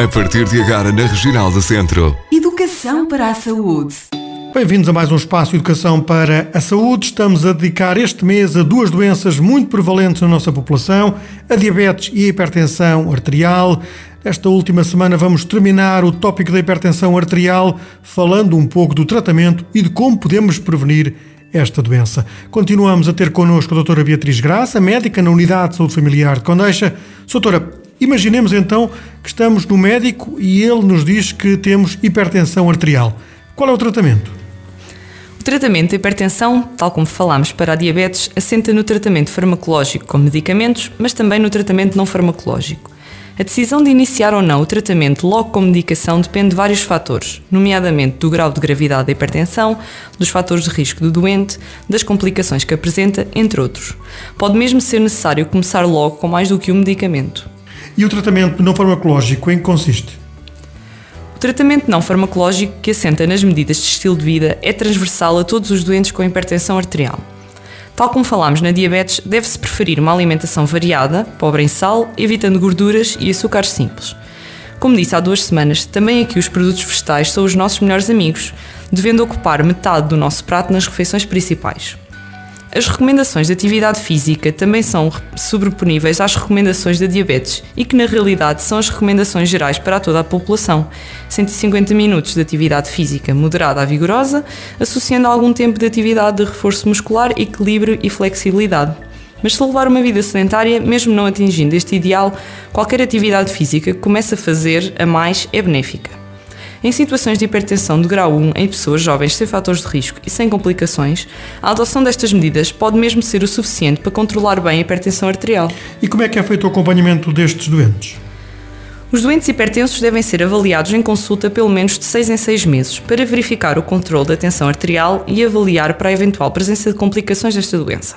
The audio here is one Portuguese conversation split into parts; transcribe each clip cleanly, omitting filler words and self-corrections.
A partir de agora na Regional do Centro. Educação para a saúde. Bem-vindos a mais um espaço Educação para a Saúde. Estamos a dedicar este mês a duas doenças muito prevalentes na nossa população, a diabetes e a hipertensão arterial. Esta última semana vamos terminar o tópico da hipertensão arterial falando um pouco do tratamento e de como podemos prevenir esta doença. Continuamos a ter connosco a doutora Beatriz Graça, médica na Unidade de Saúde Familiar de Condeixa. Doutora, imaginemos então que estamos no médico e ele nos diz que temos hipertensão arterial. Qual é o tratamento? O tratamento da hipertensão, tal como falámos para a diabetes, assenta no tratamento farmacológico com medicamentos, mas também no tratamento não farmacológico. A decisão de iniciar ou não o tratamento logo com medicação depende de vários fatores, nomeadamente do grau de gravidade da hipertensão, dos fatores de risco do doente, das complicações que apresenta, entre outros. Pode mesmo ser necessário começar logo com mais do que um medicamento. E o tratamento não farmacológico, em que consiste? O tratamento não farmacológico, que assenta nas medidas de estilo de vida, é transversal a todos os doentes com hipertensão arterial. Tal como falámos na diabetes, deve-se preferir uma alimentação variada, pobre em sal, evitando gorduras e açúcares simples. Como disse há 2 semanas, também aqui os produtos vegetais são os nossos melhores amigos, devendo ocupar metade do nosso prato nas refeições principais. As recomendações de atividade física também são sobreponíveis às recomendações da diabetes e que na realidade são as recomendações gerais para toda a população. 150 minutos de atividade física moderada a vigorosa, associando algum tempo de atividade de reforço muscular, equilíbrio e flexibilidade. Mas se levar uma vida sedentária, mesmo não atingindo este ideal, qualquer atividade física que comece a fazer a mais é benéfica. Em situações de hipertensão de grau 1 em pessoas jovens sem fatores de risco e sem complicações, a adoção destas medidas pode mesmo ser o suficiente para controlar bem a hipertensão arterial. E como é que é feito o acompanhamento destes doentes? Os doentes hipertensos devem ser avaliados em consulta pelo menos de 6 em 6 meses para verificar o controle da tensão arterial e avaliar para a eventual presença de complicações desta doença.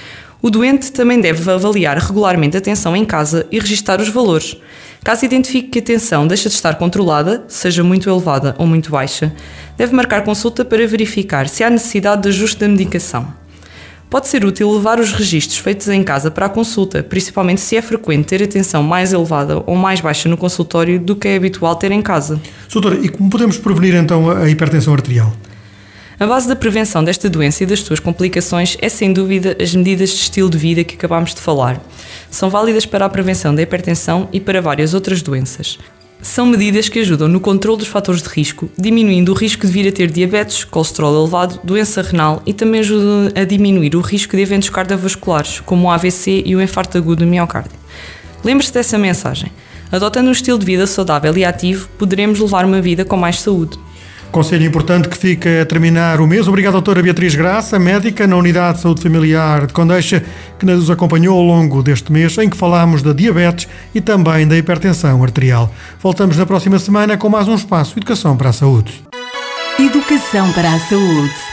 O doente também deve avaliar regularmente a tensão em casa e registar os valores. Caso identifique que a tensão deixa de estar controlada, seja muito elevada ou muito baixa, deve marcar consulta para verificar se há necessidade de ajuste da medicação. Pode ser útil levar os registros feitos em casa para a consulta, principalmente se é frequente ter a tensão mais elevada ou mais baixa no consultório do que é habitual ter em casa. Doutora, e como podemos prevenir então a hipertensão arterial? A base da prevenção desta doença e das suas complicações é, sem dúvida, as medidas de estilo de vida que acabámos de falar. São válidas para a prevenção da hipertensão e para várias outras doenças. São medidas que ajudam no controle dos fatores de risco, diminuindo o risco de vir a ter diabetes, colesterol elevado, doença renal e também ajudam a diminuir o risco de eventos cardiovasculares, como o AVC e o infarto agudo do miocárdio. Lembre-se dessa mensagem. Adotando um estilo de vida saudável e ativo, poderemos levar uma vida com mais saúde. Conselho importante que fica a terminar o mês. Obrigado, doutora Beatriz Graça, médica na Unidade de Saúde Familiar de Condeixa, que nos acompanhou ao longo deste mês, em que falámos da diabetes e também da hipertensão arterial. Voltamos na próxima semana com mais um espaço Educação para a Saúde. Educação para a Saúde.